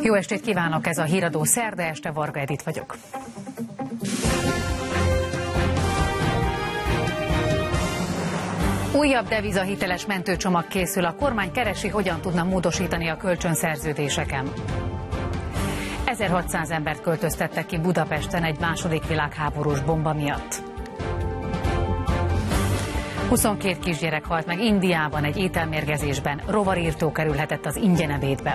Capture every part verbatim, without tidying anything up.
Jó estét kívánok, ez a Híradó szerda este, Varga Edit vagyok. Újabb devizahiteles mentőcsomag készül, a kormány keresi, hogyan tudna módosítani a kölcsönszerződéseken. ezerhatszáz embert költöztettek ki Budapesten egy második világháborús bomba miatt. huszonkét kisgyerek halt meg Indiában egy ételmérgezésben, rovarírtó kerülhetett az ingyenebédbe.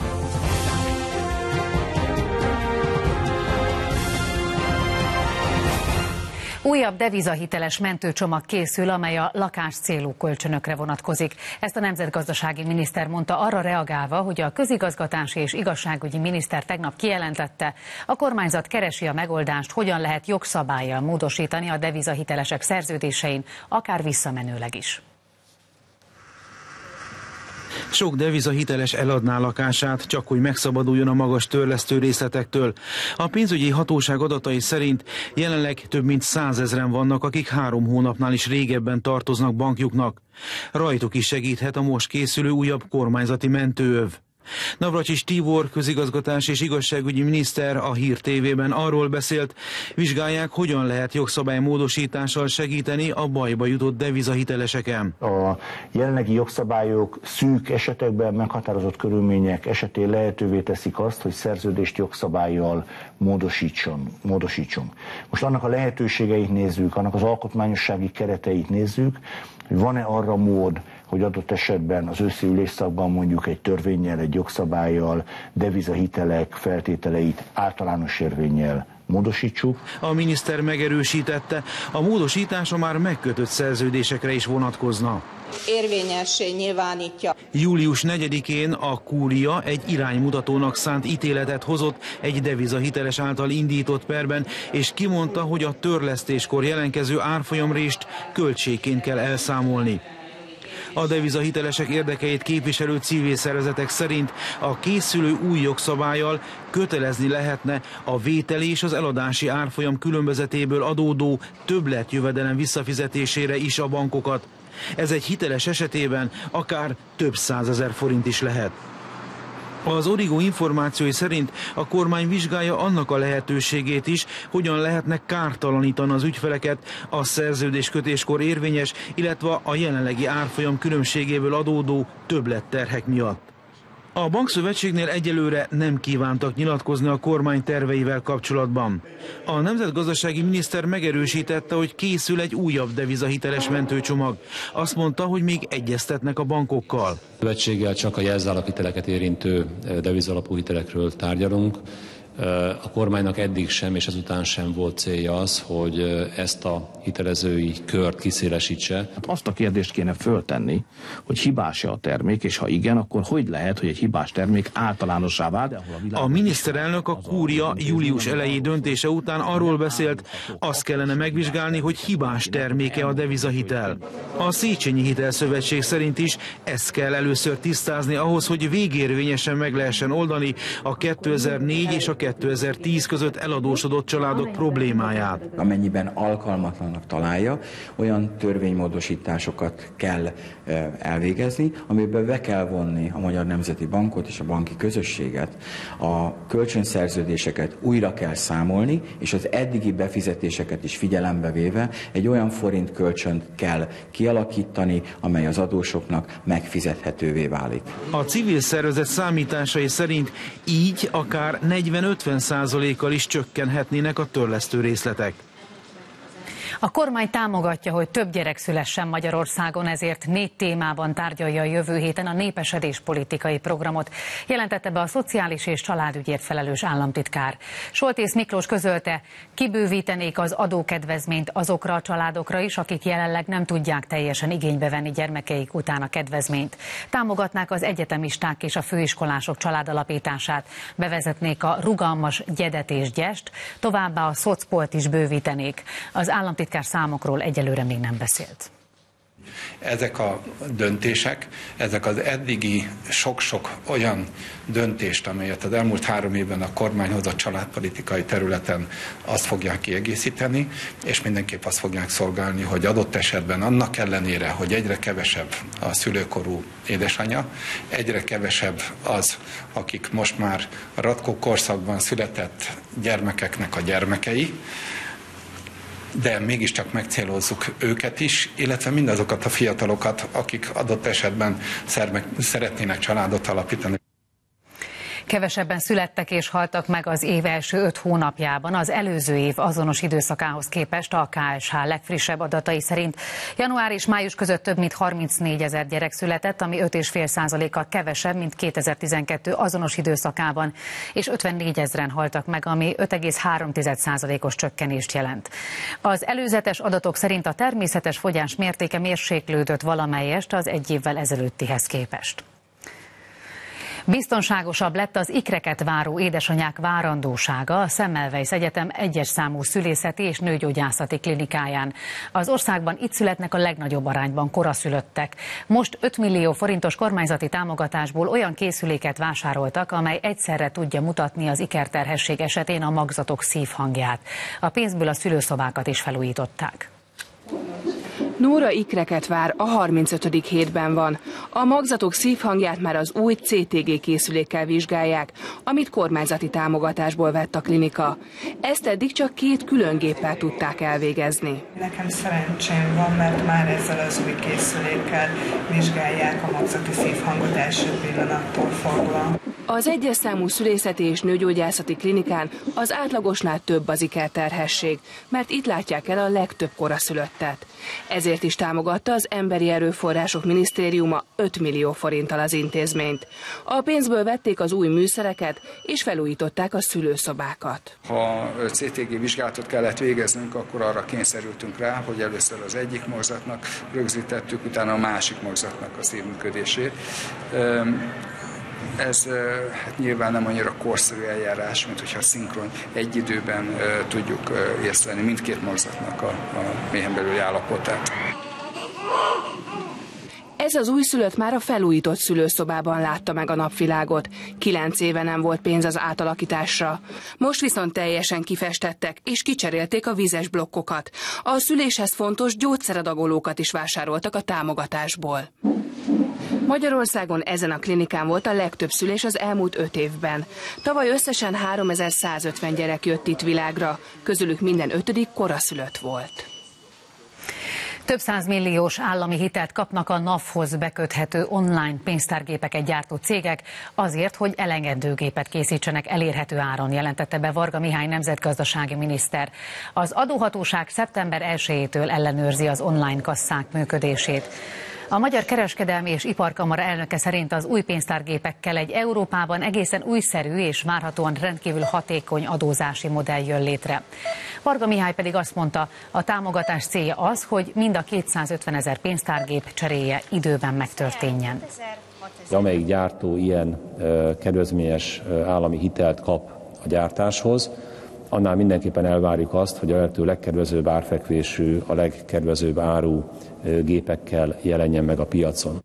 Újabb devizahiteles mentőcsomag készül, amely a lakáscélú kölcsönökre vonatkozik. Ezt a nemzetgazdasági miniszter mondta arra reagálva, hogy a közigazgatási és igazságügyi miniszter tegnap kijelentette, a kormányzat keresi a megoldást, hogyan lehet jogszabállyal módosítani a devizahitelesek szerződésein, akár visszamenőleg is. Sok devizahiteles eladná lakását, csak hogy megszabaduljon a magas törlesztő részletektől. A pénzügyi hatóság adatai szerint jelenleg több mint százezren vannak, akik három hónapnál is régebben tartoznak bankjuknak. Rajtuk is segíthet a most készülő újabb kormányzati mentőöv. Navracsics Tibor közigazgatás és igazságügyi miniszter a Hír té vében arról beszélt, vizsgálják, hogyan lehet jogszabálymódosítással segíteni a bajba jutott devizahiteleseken. A jelenlegi jogszabályok szűk esetekben meghatározott körülmények esetén lehetővé teszik azt, hogy szerződést jogszabállyal módosítson, módosítsunk. Most annak a lehetőségeit nézzük, annak az alkotmányossági kereteit nézzük, hogy van-e arra mód, hogy adott esetben az őszi ülésszakban mondjuk egy törvénnyel, egy jogszabállyal, devizahitelek feltételeit általános érvénnyel módosítsuk. A miniszter megerősítette, a módosítása már megkötött szerződésekre is vonatkozna. Érvényessé nyilvánítja. július negyedikén a kúria egy iránymutatónak szánt ítéletet hozott egy devizahiteles által indított perben, és kimondta, hogy a törlesztéskor jelentkező árfolyamrést költségként kell elszámolni. A devizahitelesek érdekeit képviselő civil szervezetek szerint a készülő új jogszabállyal kötelezni lehetne a vételi és az eladási árfolyam különbözetéből adódó többletjövedelem visszafizetésére is a bankokat. Ez egy hiteles esetében akár több százezer forint is lehet. Az Origo információi szerint a kormány vizsgálja annak a lehetőségét is, hogyan lehetne kártalanítani az ügyfeleket a szerződéskötéskor érvényes, illetve a jelenlegi árfolyam különbségéből adódó többletterhek miatt. A bankszövetségnél egyelőre nem kívántak nyilatkozni a kormány terveivel kapcsolatban. A nemzetgazdasági miniszter megerősítette, hogy készül egy újabb devizahiteles mentőcsomag. Azt mondta, hogy még egyeztetnek a bankokkal. A szövetséggel csak a jelzálogshiteleket érintő devizalapú hitelekről tárgyalunk. A kormánynak eddig sem és ezután sem volt célja az, hogy ezt a hitelezői kört kiszélesítse. Azt a kérdést kéne föltenni, hogy hibás-e a termék, és ha igen, akkor hogy lehet, hogy egy hibás termék általánossá vált? A, a miniszterelnök a kúria július elejé döntése után arról beszélt, azt kellene megvizsgálni, hogy hibás terméke a devizahitel. A Széchenyi Hitelszövetség szerint is ezt kell először tisztázni ahhoz, hogy végérvényesen meg lehessen oldani a kétezer-négy és a kétezer-tíz között eladósodott családok problémáját. Amennyiben alkalmatlannak találja, olyan törvénymódosításokat kell elvégezni, amiben be kell vonni a Magyar Nemzeti Bankot és a banki közösséget, a kölcsönszerződéseket újra kell számolni, és az eddigi befizetéseket is figyelembe véve egy olyan forint kölcsönt kell kialakítani, amely az adósoknak megfizethetővé válik. A civil szervezet számításai szerint így akár negyven-ötven százalékkal is csökkenhetnének a törlesztő részletek. A kormány támogatja, hogy több gyerek szülessen Magyarországon, ezért négy témában tárgyalja a jövő héten a népesedés politikai programot, jelentette be a szociális és családügyért felelős államtitkár. Soltész Miklós közölte, kibővítenék az adókedvezményt azokra a családokra is, akik jelenleg nem tudják teljesen igénybe venni gyermekeik után a kedvezményt. Támogatnák az egyetemisták és a főiskolások családalapítását, bevezetnék a rugalmas gyedet és gyest, továbbá a szocpolt is bővítenék. Az államtitkár számokról egyelőre még nem beszélt. Ezek a döntések, ezek az eddigi sok-sok olyan döntést, amelyet az elmúlt három évben a kormány hozott családpolitikai területen, azt fogják kiegészíteni, és mindenképp azt fogják szolgálni, hogy adott esetben annak ellenére, hogy egyre kevesebb a szülőkorú édesanyja, egyre kevesebb az, akik most már a ratkó korszakban született gyermekeknek a gyermekei, de mégiscsak megcélozzuk őket is, illetve mindazokat a fiatalokat, akik adott esetben szeretnének családot alapítani. Kevesebben születtek és haltak meg az év első öt hónapjában az előző év azonos időszakához képest a ká es há legfrissebb adatai szerint. Január és május között több mint harmincnégy ezer gyerek született, ami öt egész öt százalékkal kevesebb, mint kétezer-tizenkettő azonos időszakában, és ötvennégy ezren haltak meg, ami öt egész három százalékos csökkenést jelent. Az előzetes adatok szerint a természetes fogyás mértéke mérséklődött valamelyest az egy évvel ezelőttihez képest. Biztonságosabb lett az ikreket váró édesanyák várandósága a Semmelweis Egyetem egyes számú szülészeti és nőgyógyászati klinikáján. Az országban itt születnek a legnagyobb arányban koraszülöttek. Most öt millió forintos kormányzati támogatásból olyan készüléket vásároltak, amely egyszerre tudja mutatni az ikerterhesség esetén a magzatok szívhangját. A pénzből a szülőszobákat is felújították. Nóra ikreket vár, a harmincötödik hétben van. A magzatok szívhangját már az új cé té gé készülékkel vizsgálják, amit kormányzati támogatásból vett a klinika. Ezt eddig csak két külön géppel tudták elvégezni. Nekem szerencsém van, mert már ezzel az új készülékkel vizsgálják a magzati szívhangot első pillanattól fogva. Az egyes számú szülészeti és nőgyógyászati klinikán az átlagosnál több az ikerterhesség, mert itt látják el a legtöbb koraszülöttet. Ezért is támogatta az Emberi Erőforrások Minisztériuma öt millió forinttal az intézményt. A pénzből vették az új műszereket, és felújították a szülőszobákat. Ha cé té gé vizsgálatot kellett végeznünk, akkor arra kényszerültünk rá, hogy először az egyik magzatnak rögzítettük, utána a másik magzatnak a szívműködését. Ez hát nyilván nem annyira korszerű eljárás, mint hogyha szinkron egy időben uh, tudjuk uh, észlelni mindkét magzatnak a, a méhen belüli állapotát. Ez az újszülött már a felújított szülőszobában látta meg a napvilágot. Kilenc éve nem volt pénz az átalakításra. Most viszont teljesen kifestettek, és kicserélték a vizes blokkokat. A szüléshez fontos gyógyszeradagolókat is vásároltak a támogatásból. Magyarországon ezen a klinikán volt a legtöbb szülés az elmúlt öt évben. Tavaly összesen háromezer-százötven gyerek jött itt világra, közülük minden ötödik koraszülött volt. Több százmilliós állami hitelt kapnak a NAV-hoz beköthető online pénztárgépeket gyártó cégek azért, hogy elengedő gépet készítsenek elérhető áron, jelentette be Varga Mihály nemzetgazdasági miniszter. Az adóhatóság szeptember elsejétől ellenőrzi az online kasszák működését. A Magyar Kereskedelmi és Iparkamara elnöke szerint az új pénztárgépekkel egy Európában egészen újszerű és várhatóan rendkívül hatékony adózási modell jön létre. Varga Mihály pedig azt mondta, a támogatás célja az, hogy mind a kétszázötven ezer pénztárgép cseréje időben megtörténjen. Amelyik gyártó ilyen kedvezményes állami hitelt kap a gyártáshoz, annál mindenképpen elvárjuk azt, hogy a lehető legkedvezőbb árfekvésű, a legkedvezőbb áru gépekkel jelenjen meg a piacon.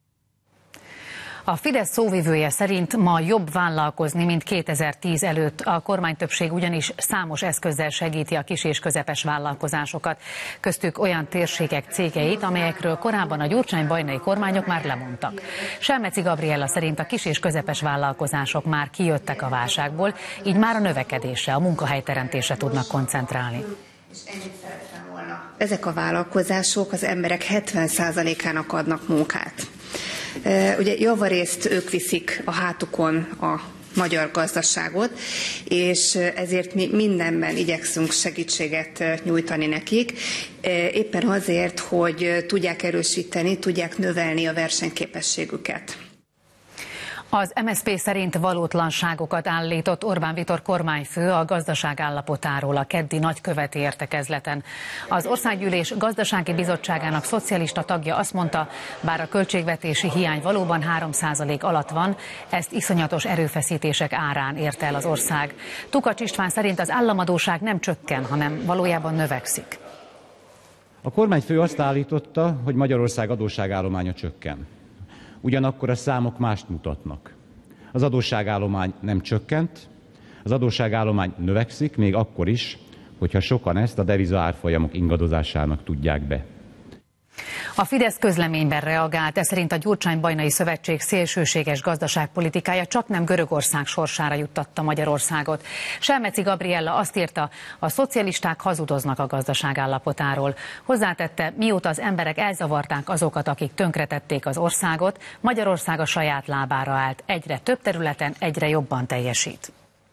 A Fidesz szóvivője szerint ma jobb vállalkozni, mint kétezer-tíz előtt. A kormánytöbbség ugyanis számos eszközzel segíti a kis és közepes vállalkozásokat, köztük olyan térségek cégeit, amelyekről korábban a Gyurcsány-Bajnai kormányok már lemondtak. Selmeci Gabriella szerint a kis és közepes vállalkozások már kijöttek a válságból, így már a növekedésre, a munkahelyteremtésre tudnak koncentrálni. Ezek a vállalkozások az emberek hetven százalékának adnak munkát. Ugye javarészt ők viszik a hátukon a magyar gazdaságot, és ezért mi mindenben igyekszünk segítséget nyújtani nekik, éppen azért, hogy tudják erősíteni, tudják növelni a versenyképességüket. Az em es zé pé szerint valótlanságokat állított Orbán Viktor kormányfő a gazdaság állapotáról a keddi nagyköveti értekezleten. Az Országgyűlés Gazdasági Bizottságának szocialista tagja azt mondta, bár a költségvetési hiány valóban három százalék alatt van, ezt iszonyatos erőfeszítések árán érte el az ország. Tukacs István szerint az államadósság nem csökken, hanem valójában növekszik. A kormányfő azt állította, hogy Magyarország adósságállománya csökken. Ugyanakkor a számok mást mutatnak. Az adósságállomány nem csökkent, az adósságállomány növekszik, még akkor is, hogyha sokan ezt a deviza árfolyamok ingadozásának tudják be. A Fidesz közleményben reagált, ez szerint a Gyurcsány-Bajnai Szövetség szélsőséges gazdaságpolitikája csaknem Görögország sorsára juttatta Magyarországot. Selmeci Gabriella azt írta, a szocialisták hazudoznak a gazdaság állapotáról. Hozzátette, mióta az emberek elzavarták azokat, akik tönkretették az országot, Magyarország a saját lábára állt. Egyre több területen egyre jobban teljesít.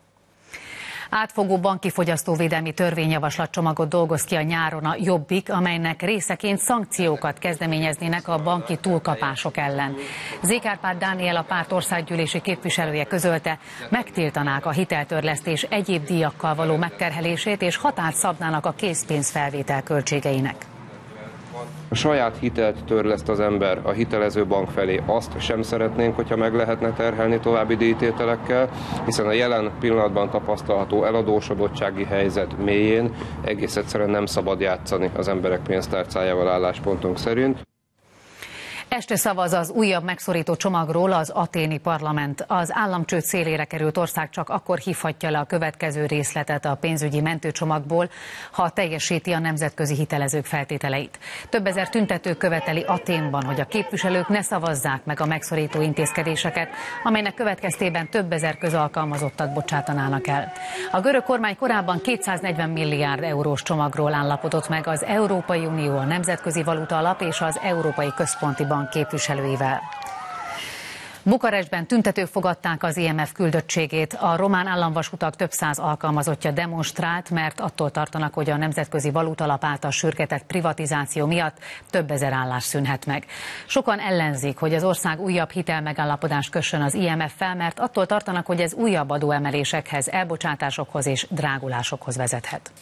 Átfogó banki fogyasztóvédelmi törvényjavaslatcsomagot dolgoz ki a nyáron a Jobbik, amelynek részeként szankciókat kezdeményeznének a banki túlkapások ellen. Zék Árpád Dániel, a párt országgyűlési képviselője közölte, megtiltanák a hiteltörlesztés egyéb díjakkal való megterhelését és határt szabnának a készpénzfelvétel költségeinek. A saját hitelt törleszt az ember a hitelező bank felé, azt sem szeretnénk, hogyha meg lehetne terhelni további díjtételekkel, hiszen a jelen pillanatban tapasztalható eladósodottsági helyzet mélyén egész egyszerűen nem szabad játszani az emberek pénztárcájával álláspontunk szerint. Este szavaz az újabb megszorító csomagról az athéni parlament. Az államcsőd szélére került ország csak akkor hívhatja le a következő részletet a pénzügyi mentőcsomagból, ha teljesíti a nemzetközi hitelezők feltételeit. Több ezer tüntető követeli Athénban, hogy a képviselők ne szavazzák meg a megszorító intézkedéseket, amelynek következtében több ezer közalkalmazottat bocsátanának el. A görög kormány korábban kétszáznegyven milliárd eurós csomagról állapodott meg az Európai Unió, a Nemzetközi Valuta Alap és az Európai Központi Bank képviselőivel. Bukarestben tüntetők fogadták az I M F küldöttségét. A román államvasutak több száz alkalmazottja demonstrált, mert attól tartanak, hogy a Nemzetközi Valuta Alap által sürgetett privatizáció miatt több ezer állás szűnhet meg. Sokan ellenzik, hogy az ország újabb hitelmegállapodást kössön az I M F-fel, mert attól tartanak, hogy ez újabb adóemelésekhez, elbocsátásokhoz és drágulásokhoz vezethet.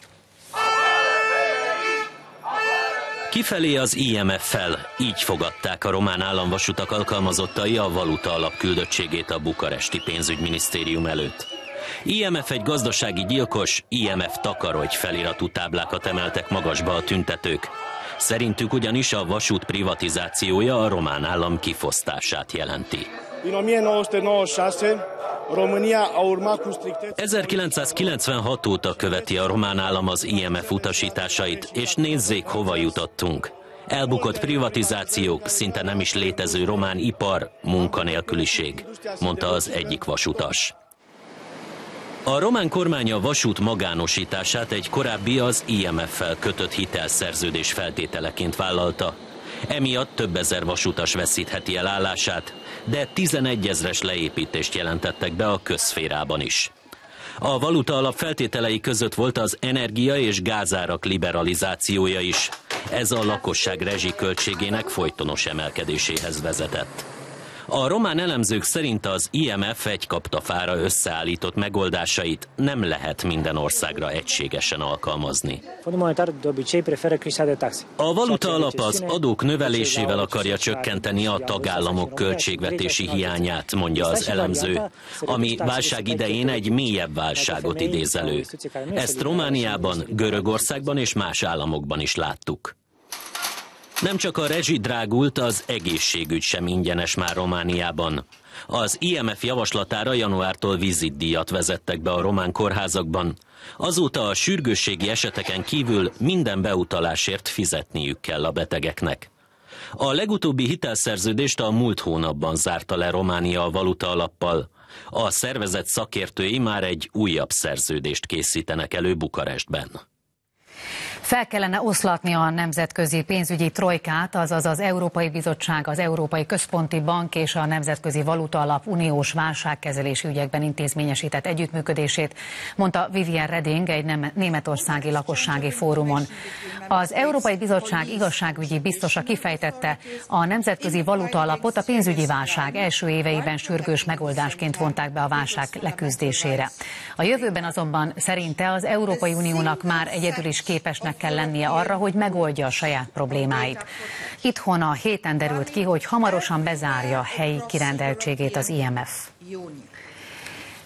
Kifelé az I M F-fel, így fogadták a román államvasutak alkalmazottai a Valuta Alap küldöttségét a bukaresti pénzügyminisztérium előtt. I M F egy gazdasági gyilkos, I M F takarodj feliratú táblákat emeltek magasba a tüntetők. Szerintük ugyanis a vasút privatizációja a román állam kifosztását jelenti. ezerkilencszázkilencvenhat óta követi a román állam az I M F utasításait, és nézzék, hova jutottunk. Elbukott privatizációk, szinte nem is létező román ipar, munkanélküliség, mondta az egyik vasutas. A román kormány a vasút magánosítását egy korábbi az I M F-fel kötött hitelszerződés feltételeként vállalta. Emiatt több ezer vasutas veszítheti el állását, de tizenegyezres leépítést jelentettek be a közszférában is. A Valuta Alap feltételei között volt az energia és gázárak liberalizációja is. Ez a lakosság rezsiköltségének folytonos emelkedéséhez vezetett. A román elemzők szerint az I M F egy kaptafára összeállított megoldásait nem lehet minden országra egységesen alkalmazni. A Valuta Alap az adók növelésével akarja csökkenteni a tagállamok költségvetési hiányát, mondja az elemző, ami válság idején egy mélyebb válságot idéz elő. Ezt Romániában, Görögországban és más államokban is láttuk. Nem csak a rezsi drágult, az egészségügy sem ingyenes már Romániában. Az I M F javaslatára januártól vizitdíjat vezettek be a román kórházakban. Azóta a sürgősségi eseteken kívül minden beutalásért fizetniük kell a betegeknek. A legutóbbi hitelszerződést a múlt hónapban zárta le Románia a Valuta Alappal. A szervezet szakértői már egy újabb szerződést készítenek elő Bukarestben. Fel kellene oszlatni a nemzetközi pénzügyi trojkát, azaz az Európai Bizottság, az Európai Központi Bank és a Nemzetközi Valuta Alap uniós válságkezelési ügyekben intézményesített együttműködését, mondta Viviane Reding egy németországi lakossági fórumon. Az Európai Bizottság igazságügyi biztosa kifejtette, a Nemzetközi Valuta Alapot a pénzügyi válság első éveiben sürgős megoldásként vonták be a válság leküzdésére. A jövőben azonban szerinte az Európai Uniónak már egyedül is képesnek kell lennie arra, hogy megoldja a saját problémáit. Itthon a héten derült ki, hogy hamarosan bezárja helyi kirendeltségét az I M F.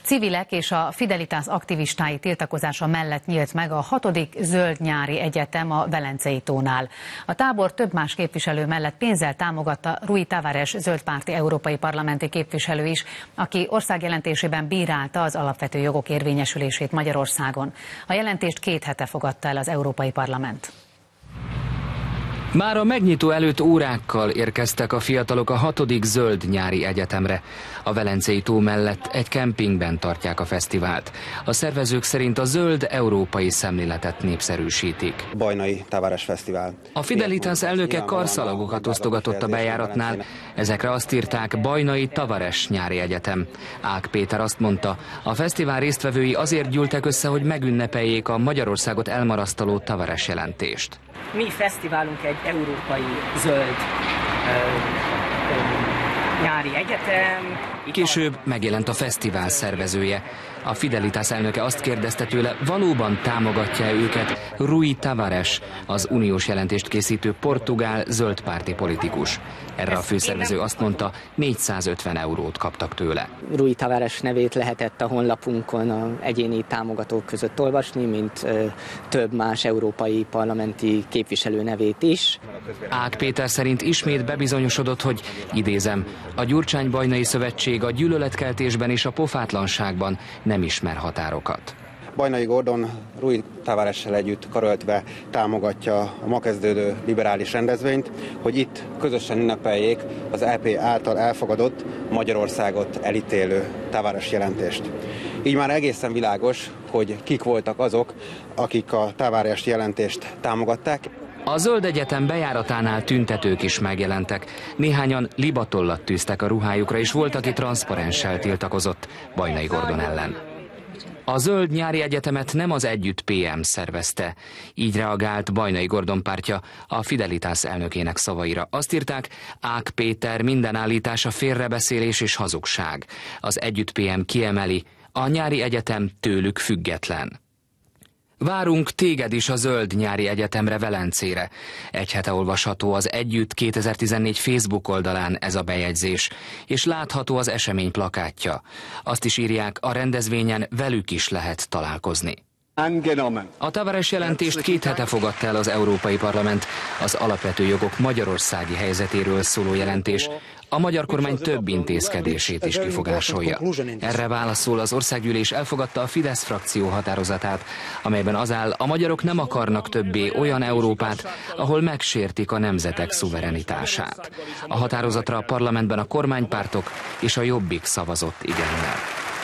Civilek és a Fidelitás aktivistái tiltakozása mellett nyílt meg a hatodik Zöld Nyári Egyetem a Velencei tónál. A tábor több más képviselő mellett pénzzel támogatta Rui Tavares zöldpárti európai parlamenti képviselő is, aki országjelentésében bírálta az alapvető jogok érvényesülését Magyarországon. A jelentést két hete fogadta el az Európai Parlament. Már a megnyitó előtt órákkal érkeztek a fiatalok a hatodik Zöld Nyári Egyetemre. A Velencei tó mellett egy kempingben tartják a fesztivált. A szervezők szerint a zöld európai szemléletet népszerűsítik. Bajnai Tavares Fesztivál. A Fidelitás elnöke karszalagokat osztogatott a bejáratnál. Ezekre azt írták: Bajnai Tavares Nyári Egyetem. Ák Péter azt mondta, a fesztivál résztvevői azért gyűltek össze, hogy megünnepeljék a Magyarországot elmarasztaló Tavares jelentést. Mi fesztiválunk egy európai zöld ö, ö, nyári egyetem. Később megjelent a fesztivál szervezője. A Fidelitás elnöke azt kérdezte tőle, valóban támogatja őket Rui Tavares, az uniós jelentést készítő portugál zöldpárti politikus. Erre a főszervező azt mondta, négyszázötven eurót kaptak tőle. Rui Tavares nevét lehetett a honlapunkon a egyéni támogatók között olvasni, mint ö, több más európai parlamenti képviselő nevét is. Ák Péter szerint ismét bebizonyosodott, hogy, idézem, a Gyurcsány-Bajnai Szövetség a gyűlöletkeltésben és a pofátlanságban nem ismer határokat. Bajnai Gordon Rui Tavaressel együtt karöltve támogatja a ma kezdődő liberális rendezvényt, hogy itt közösen ünnepeljék az é pé által elfogadott, Magyarországot elítélő Tavares jelentést. Így már egészen világos, hogy kik voltak azok, akik a Tavares jelentést támogatták. A Zöld Egyetem bejáratánál tüntetők is megjelentek. Néhányan libatollat tűztek a ruhájukra, és volt, aki transzparenssel tiltakozott Bajnai Gordon ellen. A Zöld Nyári Egyetemet nem az Együtt pé em szervezte. Így reagált Bajnai Gordon pártja a Fidelitás elnökének szavaira. Azt írták, Ák Péter minden állítása félrebeszélés és hazugság. Az Együtt pé em kiemeli, a Nyári Egyetem tőlük független. Várunk téged is a Zöld Nyári Egyetemre Velencére. Egy hete olvasható az Együtt kétezer-tizennégy Facebook oldalán ez a bejegyzés, és látható az esemény plakátja. Azt is írják, a rendezvényen velük is lehet találkozni. A Tavares jelentést két hete fogadta el az Európai Parlament, az alapvető jogok magyarországi helyzetéről szóló jelentés. A magyar kormány több intézkedését is kifogásolja. Erre válaszol az országgyűlés elfogadta a Fidesz frakció határozatát, amelyben az áll, a magyarok nem akarnak többé olyan Európát, ahol megsértik a nemzetek szuverenitását. A határozatra a parlamentben a kormánypártok és a Jobbik szavazott igennel.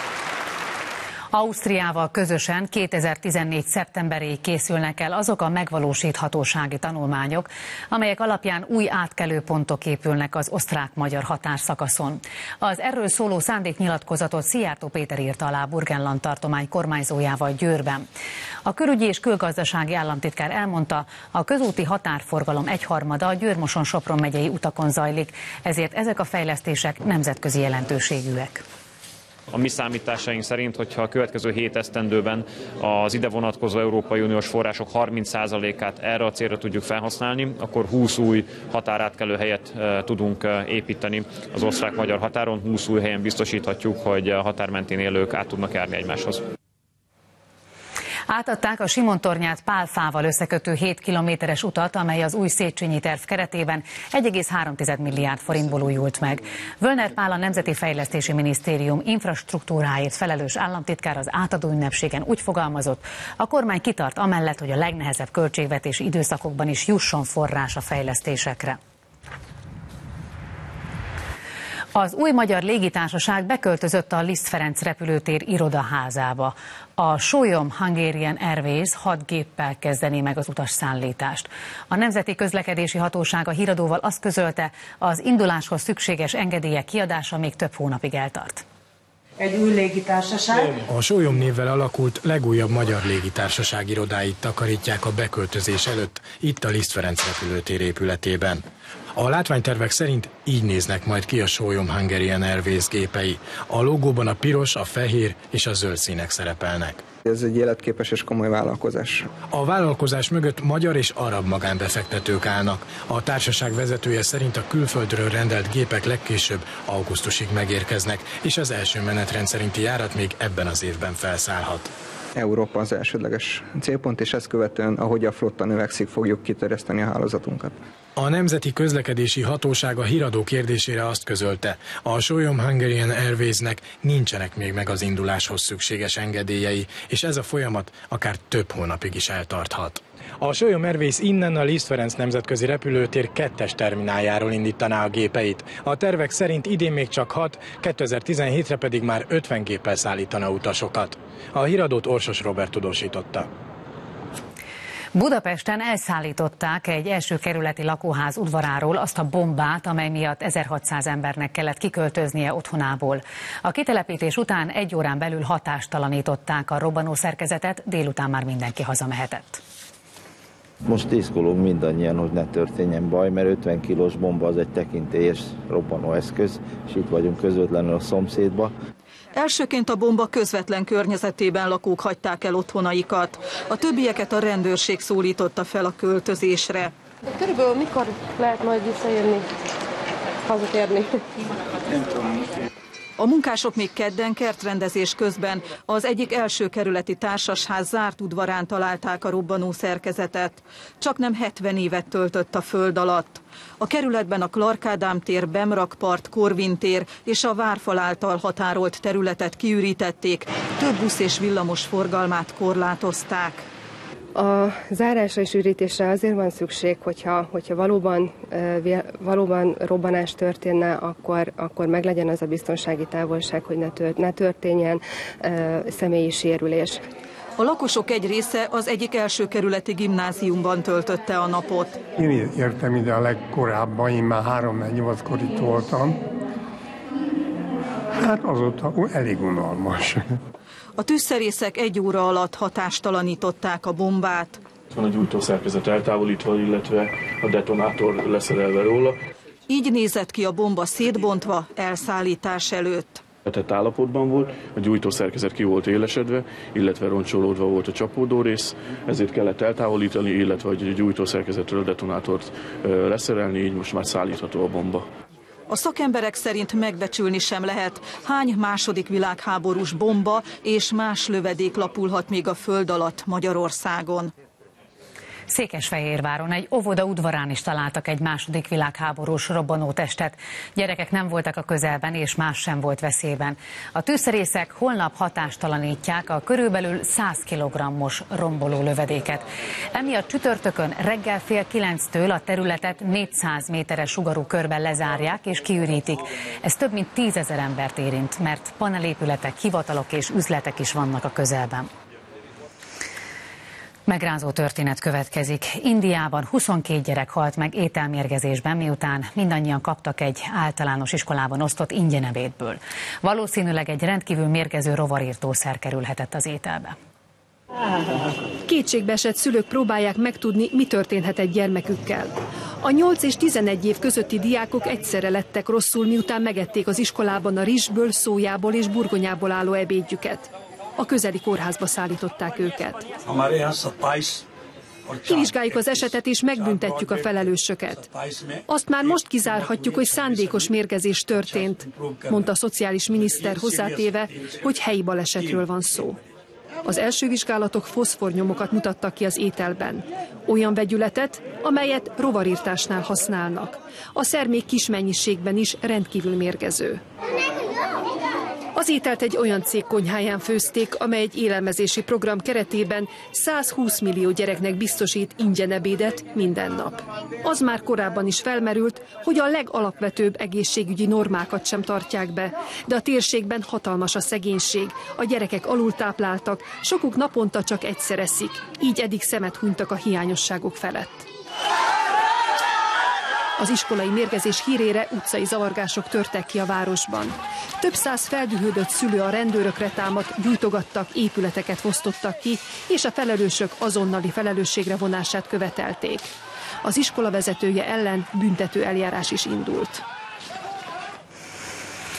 Ausztriával közösen kétezer-tizennégy szeptemberéig készülnek el azok a megvalósíthatósági tanulmányok, amelyek alapján új átkelőpontok épülnek az osztrák-magyar határszakaszon. Az erről szóló szándéknyilatkozatot Szijjártó Péter írta alá Burgenland tartomány kormányzójával Győrben. A külügyi és külgazdasági államtitkár elmondta, a közúti határforgalom egyharmada a Győr-Moson-Sopron megyei utakon zajlik, ezért ezek a fejlesztések nemzetközi jelentőségűek. A mi számításaink szerint, hogyha a következő hét esztendőben az ide vonatkozó Európai Uniós források harminc százalékát erre a célra tudjuk felhasználni, akkor húsz új határátkelő helyet tudunk építeni az osztrák-magyar határon, húsz új helyen biztosíthatjuk, hogy a határ mentén élők át tudnak járni egymáshoz. Átadták a Simontornyát Pálfával összekötő hét kilométeres utat, amely az új Széchenyi terv keretében egy egész három milliárd forintból újult meg. Völner Pál, a Nemzeti Fejlesztési Minisztérium infrastruktúráért felelős államtitkár az átadó ünnepségen úgy fogalmazott, a kormány kitart amellett, hogy a legnehezebb költségvetési időszakokban is jusson forrás a fejlesztésekre. Az új magyar légitársaság beköltözött a Liszt Ferenc repülőtér irodaházába. A Solyom Hungarian Airways hat géppel kezdené meg az utasszállítást. A Nemzeti Közlekedési Hatóság a híradóval azt közölte, az induláshoz szükséges engedélyek kiadása még több hónapig eltart. Egy új légitársaság. A Solyom névvel alakult legújabb magyar légitársaság irodáit takarítják a beköltözés előtt, itt a Liszt Ferenc repülőtér épületében. A látványtervek szerint így néznek majd ki a Solyom Hungarian Airways gépei. A logóban a piros, a fehér és a zöld színek szerepelnek. Ez egy életképes és komoly vállalkozás. A vállalkozás mögött magyar és arab magánbefektetők állnak. A társaság vezetője szerint a külföldről rendelt gépek legkésőbb augusztusig megérkeznek, és az első menetrend szerinti járat még ebben az évben felszállhat. Európa az elsődleges célpont, és ezt követően, ahogy a flotta növekszik, fogjuk kiterjeszteni a hálózatunkat. A Nemzeti Közlekedési Hatóság a híradó kérdésére azt közölte, a Soyom Hungarian Airwaysnek nincsenek még meg az induláshoz szükséges engedélyei, és ez a folyamat akár több hónapig is eltarthat. A Soyom Airways innen a Liszt Ferenc nemzetközi repülőtér kettes termináljáról indítaná a gépeit. A tervek szerint idén még csak hat, kétezer-tizenhétre pedig már ötven géppel szállítana utasokat. A híradót Orsos Robert tudósította. Budapesten elszállították egy első kerületi lakóház udvaráról azt a bombát, amely miatt ezerhatszáz embernek kellett kiköltöznie otthonából. A kitelepítés után egy órán belül hatástalanították a robbanószerkezetet, délután már mindenki hazamehetett. Most tízkolunk mindannyian, hogy ne történjen baj, mert ötven kilós bomba az egy tekintélyes robbanóeszköz, és itt vagyunk közvetlenül a szomszédba. Elsőként a bomba közvetlen környezetében lakók hagyták el otthonaikat. A többieket a rendőrség szólította fel a költözésre. De körülbelül mikor lehet majd visszaérni, hazatérni? A munkások még kedden kertrendezés közben az egyik első kerületi társasház zárt udvarán találták a robbanó szerkezetet. Csaknem hetven évet töltött a föld alatt. A kerületben a Clark Ádám tér, Bemrakpart, Korvin tér és a Várfal által határolt területet kiürítették, több busz és villamos forgalmát korlátozták. A zárásra és ürítésre azért van szükség, hogyha, hogyha valóban, valóban robbanás történne, akkor, akkor meglegyen az a biztonsági távolság, hogy ne, tört, ne történjen személyi sérülés. A lakosok egy része az egyik első kerületi gimnáziumban töltötte a napot. Én értem ide a legkorábban, én már három-nyolckor itt voltam. Hát azóta elég unalmas. A tűzszerészek egy óra alatt hatástalanították a bombát. Van a gyújtószerkezet eltávolítva, illetve a detonátor leszerelve róla. Így nézett ki a bomba szétbontva elszállítás előtt. Tett állapotban volt, a gyújtószerkezet ki volt élesedve, illetve roncsolódva volt a csapódórész, ezért kellett eltávolítani, illetve a gyújtószerkezetről a detonátort leszerelni, így most már szállítható a bomba. A szakemberek szerint megbecsülni sem lehet, hány második világháborús bomba és más lövedék lapulhat még a föld alatt Magyarországon. Székesfehérváron egy óvoda udvarán is találtak egy második világháborús robbanótestet. Gyerekek nem voltak a közelben, és más sem volt veszélyben. A tűzszerészek holnap hatástalanítják a körülbelül száz kilogrammos romboló lövedéket. Emiatt csütörtökön reggel fél kilenctől a területet négyszáz méteres sugarú körben lezárják és kiürítik. Ez több mint tízezer embert érint, mert panelépületek, hivatalok és üzletek is vannak a közelben. Megrázó történet következik. Indiában huszonkét gyerek halt meg ételmérgezésben, miután mindannyian kaptak egy általános iskolában osztott ingyenebédből. Valószínűleg egy rendkívül mérgező rovarírtószer kerülhetett az ételbe. Kétségbeesett szülők próbálják megtudni, mi történhet egy gyermekükkel. A nyolc és tizenegy év közötti diákok egyszerre lettek rosszul, miután megették az iskolában a rizsből, szójából és burgonyából álló ebédjüket. A közeli kórházba szállították őket. Kivizsgáljuk az esetet és megbüntetjük a felelősöket. Azt már most kizárhatjuk, hogy szándékos mérgezés történt, mondta a szociális miniszter, hozzátéve, hogy helyi balesetről van szó. Az első vizsgálatok foszfornyomokat mutattak ki az ételben. Olyan vegyületet, amelyet rovarírtásnál használnak. A szer még kis mennyiségben is rendkívül mérgező. Az ételt egy olyan cég konyháján főzték, amely egy élelmezési program keretében százhúsz millió gyereknek biztosít ingyen ebédet minden nap. Az már korábban is felmerült, hogy a legalapvetőbb egészségügyi normákat sem tartják be, de a térségben hatalmas a szegénység, a gyerekek alultápláltak, sokuk naponta csak egyszer eszik, így eddig szemet hunytak a hiányosságok felett. Az iskolai mérgezés hírére utcai zavargások törtek ki a városban. Több száz feldühödött szülő a rendőrökre támadt, gyújtogattak, épületeket fosztottak ki, és a felelősök azonnali felelősségre vonását követelték. Az iskola vezetője ellen büntető eljárás is indult.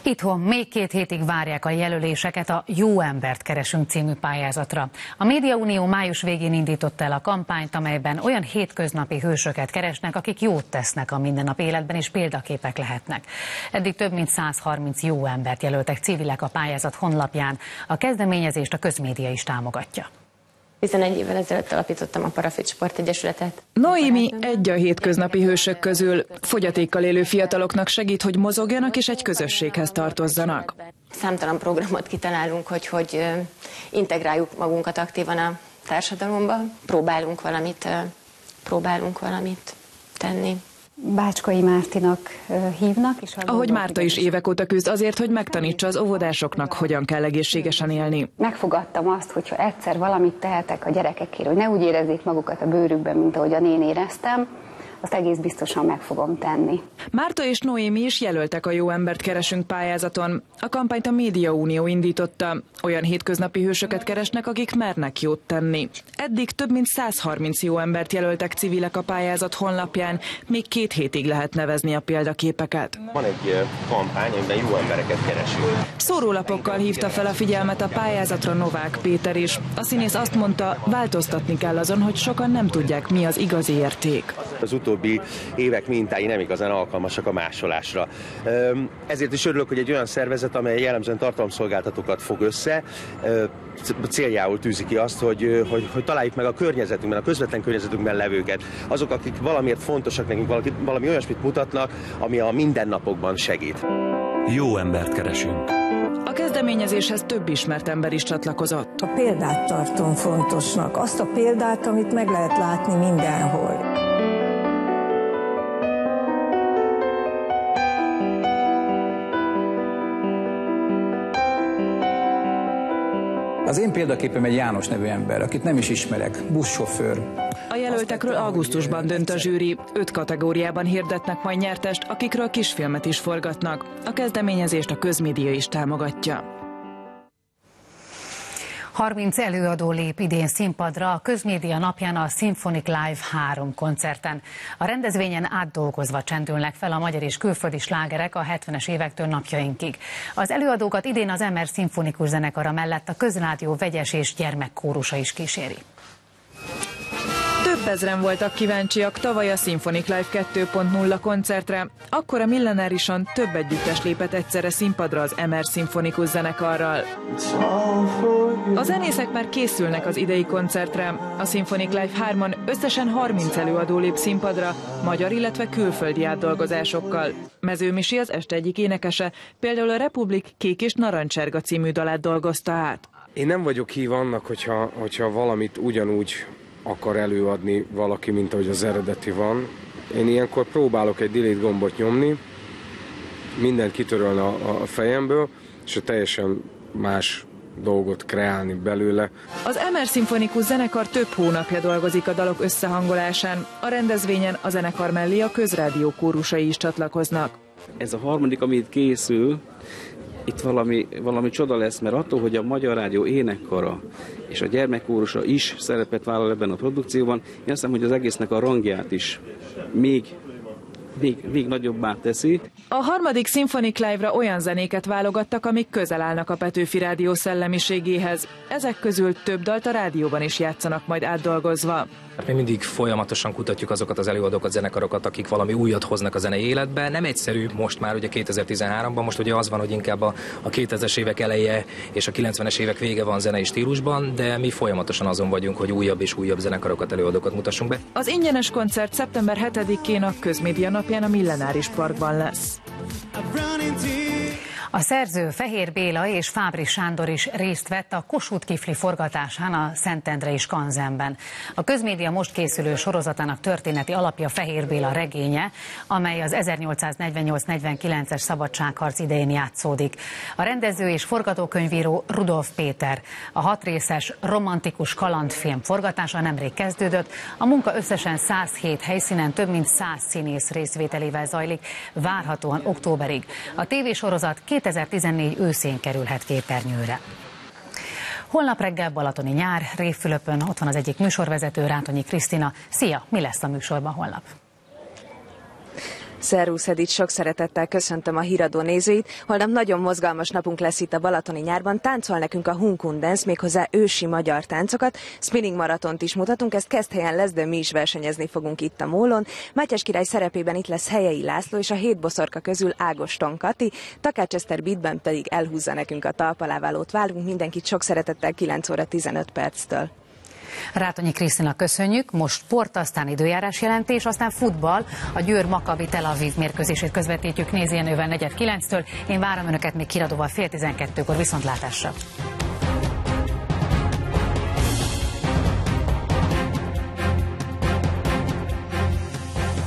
Itthon még két hétig várják a jelöléseket a Jó embert keresünk című pályázatra. A Médiaunió május végén indította el a kampányt, amelyben olyan hétköznapi hősöket keresnek, akik jót tesznek a mindennapi életben és példaképek lehetnek. Eddig több mint száz harminc jó embert jelöltek civilek a pályázat honlapján. A kezdeményezést a Közmédia is támogatja. tizenegy évvel ezelőtt alapítottam a Parafit Sportegyesületet. Noémi egy a hétköznapi hősök közül. Fogyatékkal élő fiataloknak segít, hogy mozogjanak és egy közösséghez tartozzanak. Számtalan programot kitalálunk, hogy, hogy integráljuk magunkat aktívan a társadalomba. Próbálunk valamit, próbálunk valamit tenni. Bácskai Mártinak hívnak. És Ahogy Márta is évek óta küzd azért, hogy megtanítsa az óvodásoknak, hogyan kell egészségesen élni. Megfogadtam azt, hogyha egyszer valamit tehetek a gyerekekért, hogy ne úgy érezzék magukat a bőrükben, mint ahogyan én éreztem, azt egész biztosan meg fogom tenni. Márta és Noémi is jelöltek a Jó embert keresünk pályázaton. A kampányt a Médiaunió indította. Olyan hétköznapi hősöket keresnek, akik mernek jót tenni. Eddig több mint száz harminc jó embert jelöltek civilek a pályázat honlapján. Még két hétig lehet nevezni a példaképeket. Van egy kampány, amiben jó embereket keresünk. Szórólapokkal hívta fel a figyelmet a pályázatra Novák Péter is. A színész azt mondta, változtatni kell azon, hogy sokan nem tudják, mi az igazi érték. Az utóbbi évek mintái nem igazán alkalmasak a másolásra. Ezért is örülök, hogy egy olyan szervezet, amely jellemzően tartalomszolgáltatókat fog össze, céljául tűzi ki azt, hogy, hogy, hogy találjuk meg a környezetünkben, a közvetlen környezetünkben levőket. Azok, akik valamiért fontosak nekünk, valaki, valami olyasmit mutatnak, ami a mindennapokban segít. Jó embert keresünk. A kezdeményezéshez több ismert ember is csatlakozott. A példát tartom fontosnak, azt a példát, amit meg lehet látni mindenhol. Az én példaképem egy János nevű ember, akit nem is ismerek, buszsofőr. A jelöltekről augusztusban dönt a zsűri. Öt kategóriában hirdetnek majd nyertest, akikről kisfilmet is forgatnak. A kezdeményezést a Közmédia is támogatja. harminc előadó lép idén színpadra a Közmédia napján a Symphonic Live három koncerten. A rendezvényen átdolgozva csendülnek fel a magyar és külföldi slágerek a hetvenes évektől napjainkig. Az előadókat idén az em er szimfonikus zenekara mellett a Közrádió vegyes és gyermekkórusa is kíséri. Több ezren voltak kíváncsiak tavaly a Symphonic Live kettő pont nulla koncertre, akkor a Millenárison több együttes lépett egyszerre színpadra az em er szimfonikus zenekarral. A zenészek már készülnek az idei koncertre. A Symphonic Live hárman összesen harminc előadó lép színpadra, magyar, illetve külföldi átdolgozásokkal. Mező Misi az este egyik énekese, például a Republik Kék és Narancsárga című dalát dolgozta át. Én nem vagyok hív annak, hogyha, hogyha valamit ugyanúgy akar előadni valaki, mint ahogy az eredeti van. Én ilyenkor próbálok egy delete gombot nyomni, mindent kitörölni a, a fejemből, és a teljesen más dolgot kreálni belőle. Az em er szimfonikus zenekar több hónapja dolgozik a dalok összehangolásán. A rendezvényen a zenekar mellé a Közrádió kórusai is csatlakoznak. Ez a harmadik, amit készül, itt valami, valami csoda lesz, mert attól, hogy a Magyar Rádió énekkara és a gyermekkórusa is szerepet vállal ebben a produkcióban, én azt hiszem, hogy az egésznek a rangját is még, még, még nagyobbá teszi. A harmadik Symphonic Live-ra olyan zenéket válogattak, amik közel állnak a Petőfi Rádió szellemiségéhez. Ezek közül több dalt a rádióban is játszanak majd átdolgozva. Mi mindig folyamatosan kutatjuk azokat az előadókat, zenekarokat, akik valami újat hoznak a zenei életbe. Nem egyszerű most már ugye kétezer-tizenháromban, most ugye az van, hogy inkább a, a kétezres évek eleje és a kilencvenes évek vége van zenei stílusban, de mi folyamatosan azon vagyunk, hogy újabb és újabb zenekarokat, előadókat mutassunk be. Az ingyenes koncert szeptember hetedikén a Közmédia napján a Millenáris Parkban lesz. A szerző Fehér Béla és Fábri Sándor is részt vett a Kossuth Kifli forgatásán a Szentendrei Skanzenben. A Közmédia most készülő sorozatának történeti alapja Fehér Béla regénye, amely az ezernyolcszáznegyvennyolc negyvenkilences szabadságharc idején játszódik. A rendező és forgatókönyvíró Rudolf Péter. A hatrészes romantikus kalandfilm forgatása nemrég kezdődött. A munka összesen száz hét helyszínen több mint száz színész részvételével zajlik, várhatóan októberig. A tévésorozat kétezer-tizennégy őszén kerülhet képernyőre. Holnap reggel balatoni nyár, Révfülöpön, ott van az egyik műsorvezető, Rátonyi Krisztina. Szia, mi lesz a műsorban holnap? Szervusz Edith, sok szeretettel köszöntöm a Híradó nézőit. Holnap nagyon mozgalmas napunk lesz itt a Balatoni Nyárban. Táncol nekünk a Hunkun Dance, méghozzá ősi magyar táncokat. Spinning maratont is mutatunk, ez Keszthelyen lesz, de mi is versenyezni fogunk itt a mólon. Mátyás király szerepében itt lesz Helyei László, és a hét boszorka közül Ágoston Kati. Takács Eszter beatben pedig elhúzza nekünk a talpaláválót. Várunk mindenkit sok szeretettel kilenc óra tizenöt perctől. Rátonyi Krisztina, köszönjük. Most sport, aztán időjárás jelentés, aztán futball. A Győr Maccabi Tel Aviv mérkőzését közvetítjük Nézi Jenővel negyed kilenctől. Én várom önöket még Híradóval fél tizenkettőkor. Viszontlátásra!